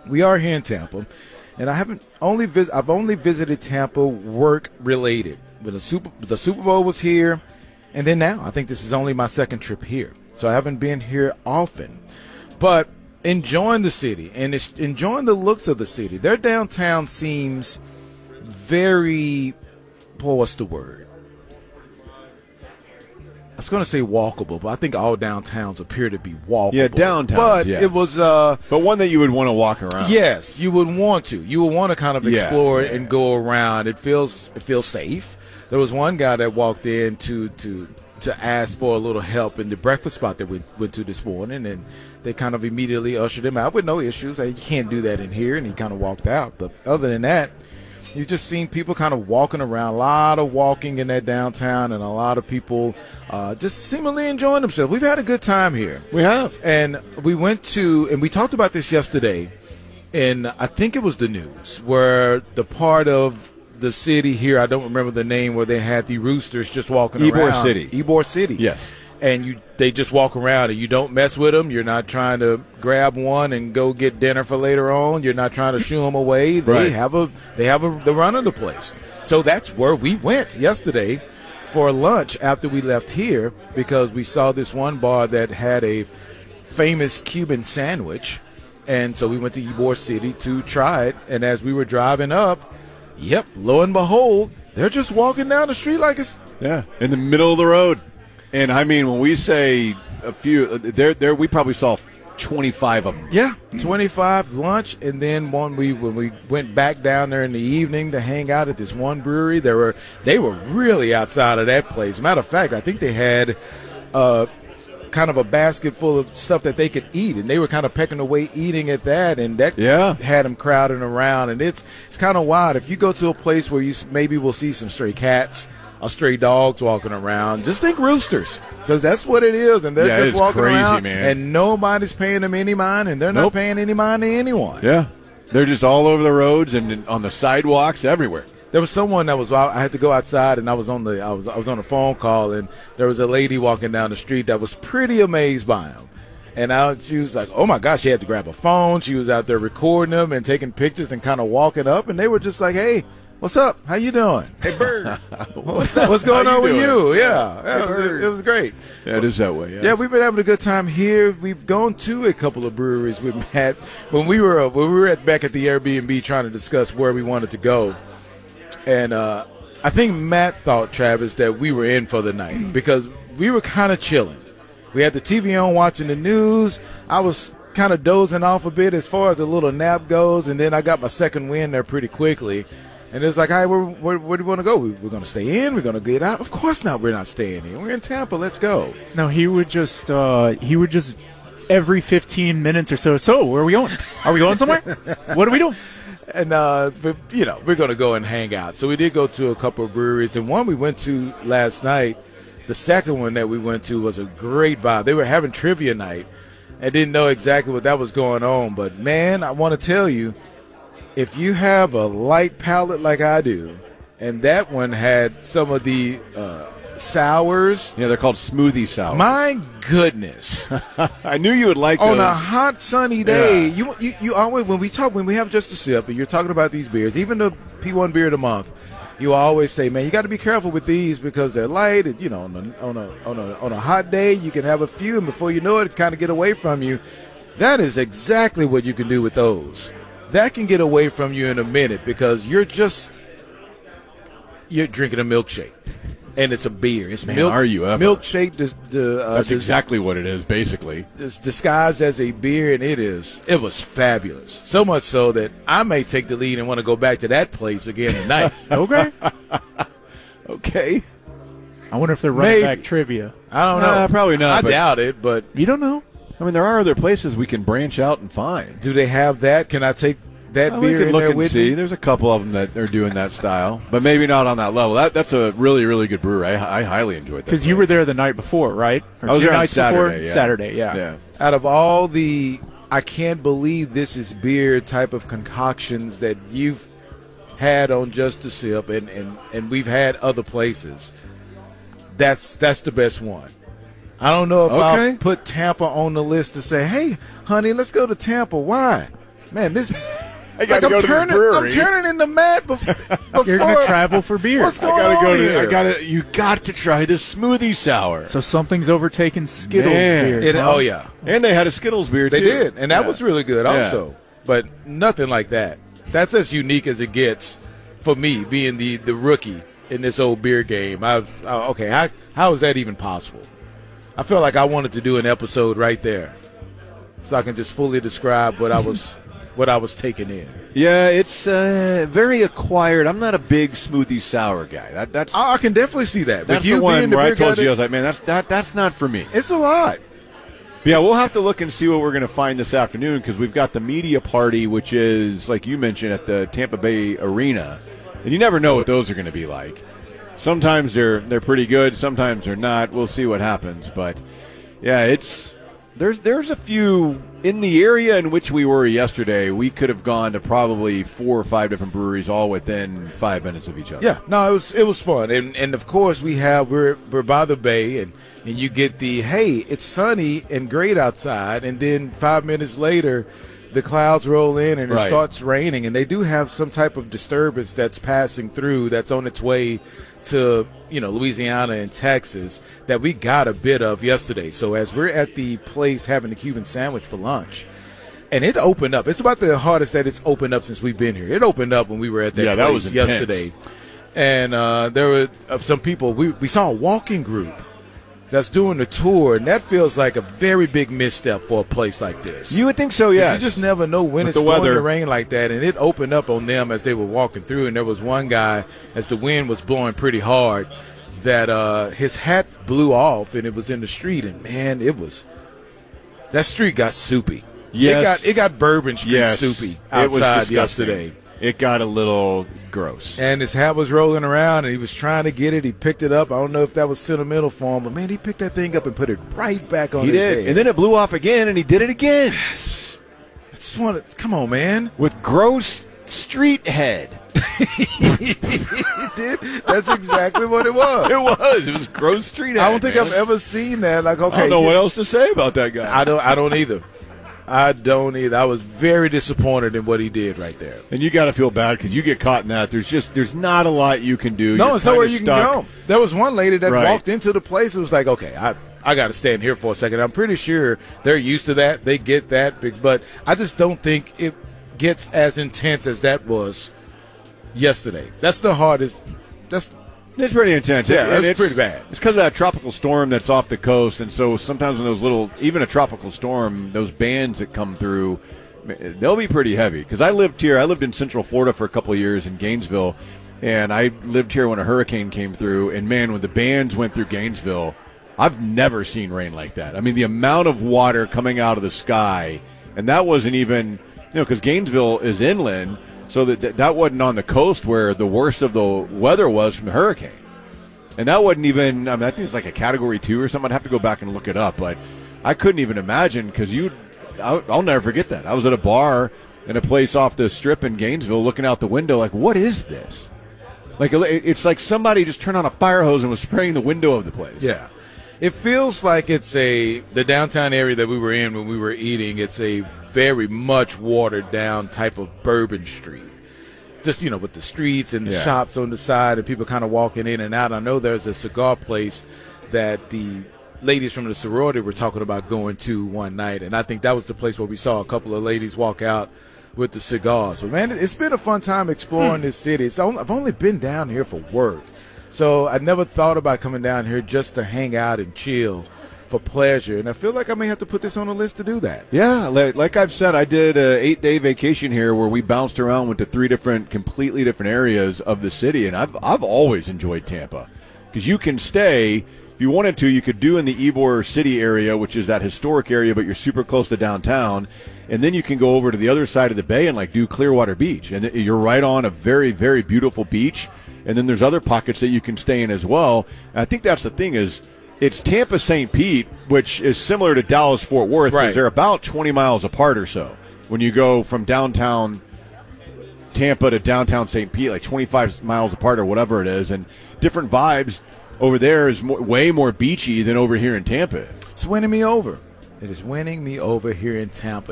we are here in Tampa, and I've only visited Tampa work related. When the Super Bowl was here, and then now I think this is only my second trip here, so I haven't been here often, but enjoying the city and enjoying the looks of the city. Their downtown seems very, what's the word? I was going to say walkable, but I think all downtowns appear to be walkable. Yeah, downtowns, but yes. It was but one that you would want to walk around. Yes, you would want to. You would want to kind of explore it and go around. It feels safe. There was one guy that walked in to ask for a little help in the breakfast spot that we went to this morning, and they kind of immediately ushered him out with no issues. You can't do that in here, and he kind of walked out. But other than that, you've just seen people kind of walking around, a lot of walking in that downtown, and a lot of people just seemingly enjoying themselves. We've had a good time here. We have. And we we talked about this yesterday, and I think it was the news, where the part of the city here, I don't remember the name, where they had the roosters just walking around. Ybor City. Yes. And they just walk around, and you don't mess with them. You're not trying to grab one and go get dinner for later on. You're not trying to shoo them away. They have the run of the place. So that's where we went yesterday for lunch after we left here, because we saw this one bar that had a famous Cuban sandwich, and so we went to Ybor City to try it. And as we were driving up, lo and behold, they're just walking down the street like it's in the middle of the road. And I mean, when we say a few, there we probably saw 25 of them. Yeah, 25 lunch, and then when we went back down there in the evening to hang out at this one brewery, they were really outside of that place. Matter of fact, I think they had kind of a basket full of stuff that they could eat, and they were kind of pecking away eating at that, and that had them crowding around. And it's kind of wild. If you go to a place where you maybe will see some stray cats or stray dogs walking around, just think roosters, because that's what it is. And they're just walking around, man, and nobody's paying them any mind, and they're not paying any mind to anyone. Yeah, they're just all over the roads and on the sidewalks everywhere. There was someone that was. I had to go outside, and I was on a phone call, and there was a lady walking down the street that was pretty amazed by him. And she was like, "Oh my gosh!" She had to grab a phone. She was out there recording them and taking pictures and kind of walking up, and they were just like, "Hey, what's up? How you doing? Hey, Bird, what's up? What's going on with you?" Yeah, it was great. Yeah, it is that way. Yes. Yeah, we've been having a good time here. We've gone to a couple of breweries with Matt when we were back at the Airbnb trying to discuss where we wanted to go. And I think Matt thought, Travis, that we were in for the night because we were kind of chilling. We had the TV on watching the news. I was kind of dozing off a bit as far as the little nap goes, and then I got my second wind there pretty quickly. And it's like, all right, where do you want to go? We're going to stay in? We're going to get out? Of course not, we're not staying in. We're in Tampa. Let's go. No, he would just every 15 minutes or so, where are we going? Are we going somewhere? What are we doing? And, we're going to go and hang out. So we did go to a couple of breweries. And one we went to last night, the second one that we went to was a great vibe. They were having trivia night. I didn't know exactly what that was going on. But, man, I want to tell you, if you have a light palate like I do, and that one had some of the sours. Yeah, they're called smoothie sours. My goodness. I knew you would like those. On a hot, sunny day, you always, when we have just a sip, and you're talking about these beers, even the P1 Beer of the Month, you always say, man, you got to be careful with these because they're light. And, on a hot day, you can have a few, and before you know it kind of get away from you. That is exactly what you can do with those. That can get away from you in a minute because you're drinking a milkshake, and it's a beer. It's Man, are you ever? Milkshake. That's exactly what it is, basically. It's disguised as a beer, and it was fabulous. So much so that I may take the lead and want to go back to that place again tonight. Okay. Okay. I wonder if they're running back trivia. I don't know. Probably not. I doubt it, but you don't know. I mean, there are other places we can branch out and find. Do they have that? Can I take that beer we can in look there and with see. me? There's a couple of them that are doing that style, but maybe not on that level. That's a really, really good brewery. I highly enjoyed that. Because you were there the night before, right? Or I was two there on nights Saturday. before? Yeah. Saturday, yeah. Out of all the, I can't believe this is beer type of concoctions that you've had on Just a Sip, and we've had other places. That's the best one. I don't know if I'll put Tampa on the list to say, hey, honey, let's go to Tampa. Why? man, this. I gotta go to the brewery. I'm turning in the mat before. You're going to travel for beer. What's going on here? You got to try the smoothie sour. So something's overtaken Skittles Man. beer. Oh yeah, And they had a Skittles beer, they too. did, and that was really good Yeah. also. But nothing like that. That's as unique as it gets for me, being the rookie in this old beer game. Okay, how is that even possible? I feel like I wanted to do an episode right there, so I can just fully describe what I was taking in. Yeah, it's very acquired. I'm not a big smoothie sour guy. That's I can definitely see that. that's With you the one being the where I beer told guy you, I was like, man, that's not for me. it's a lot. Yeah, we'll have to look and see what we're going to find this afternoon because we've got the media party, which is, like you mentioned, at the Tampa Bay Arena. And you never know what those are going to be like. Sometimes they're pretty good. Sometimes they're not. We'll see what happens. But, yeah, there's a few in the area in which we were yesterday. We could have gone to probably 4 or 5 different breweries all within 5 minutes of each other. Yeah, no, it was fun, and of course we're by the bay, and you get the hey, it's sunny and great outside, and then 5 minutes later, the clouds roll in and it Right. starts raining, and they do have some type of disturbance that's passing through, that's on its way to Louisiana and Texas that we got a bit of yesterday. So as we're at the place having the Cuban sandwich for lunch. And it opened up. It's about the hardest that it's opened up since we've been here. It opened up when we were at that Yeah, place that was intense. yesterday. And there were some people. We saw a walking group that's doing the tour, and that feels like a very big misstep for a place like this. You would think so, yeah. You just never know when With it's the going weather. to rain like that. And it opened up on them as they were walking through. And there was one guy, as the wind was blowing pretty hard, that his hat blew off, and it was in the street. And, man, that street got soupy. Yes. It got Bourbon Street soupy It was outside disgusting. yesterday. It got a little gross. And his hat was rolling around, and he was trying to get it. He picked it up. I don't know if that was sentimental for him, but, man, he picked that thing up and put it right back on He his did. head. And then it blew off again, and he did it again. I just want to – come on, man. With gross street head. He did. That's exactly what it was. It was gross street head. I don't think man. I've ever seen that. Like, okay. I don't know what else to say about that guy. I don't either. I was very disappointed in what he did right there. And you got to feel bad because you get caught in that. There's not a lot you can do. No, You're it's nowhere kinda you stuck. can go. There was one lady that Right. walked into the place and was like, okay, I got to stand here for a second. I'm pretty sure they're used to that. They get that. But I just don't think it gets as intense as that was yesterday. That's the hardest. It's pretty intense. Yeah, And it's pretty bad. It's because of that tropical storm that's off the coast, and so sometimes when even a tropical storm, those bands that come through, they'll be pretty heavy. Because I lived in Central Florida for a couple of years in Gainesville, and I lived here when a hurricane came through, and man, when the bands went through Gainesville, I've never seen rain like that. I mean, the amount of water coming out of the sky, and that wasn't even, because Gainesville is inland, so that wasn't on the coast where the worst of the weather was from the hurricane. And that wasn't even, I think it's like a Category 2 or something. I'd have to go back and look it up. But I couldn't even imagine because I'll never forget that. I was at a bar in a place off the strip in Gainesville looking out the window like, what is this? Like, it's like somebody just turned on a fire hose and was spraying the window of the place. Yeah. It feels like it's the downtown area that we were in when we were eating. It's a very much watered down type of Bourbon Street. Just, with the streets and the shops on the side and people kind of walking in and out. I know there's a cigar place that the ladies from the sorority were talking about going to one night, and I think that was the place where we saw a couple of ladies walk out with the cigars. But, man, it's been a fun time exploring this city. I've only been down here for work. So I never thought about coming down here just to hang out and chill for pleasure. And I feel like I may have to put this on the list to do that. Yeah, like I've said, I did an 8-day vacation here where we bounced around, went to 3 completely different areas of the city. And I've always enjoyed Tampa because you can stay. If you wanted to, you could do in the Ybor City area, which is that historic area, but you're super close to downtown. And then you can go over to the other side of the bay and do Clearwater Beach. And you're right on a very, very beautiful beach. And then there's other pockets that you can stay in as well. And I think that's the thing is it's Tampa St. Pete, which is similar to Dallas Fort Worth, because Right. they're about 20 miles apart or so. When you go from downtown Tampa to downtown St. Pete, like 25 miles apart or whatever it is, and different vibes. Over there is way more beachy than over here in Tampa. It's winning me over. It is winning me over here in Tampa.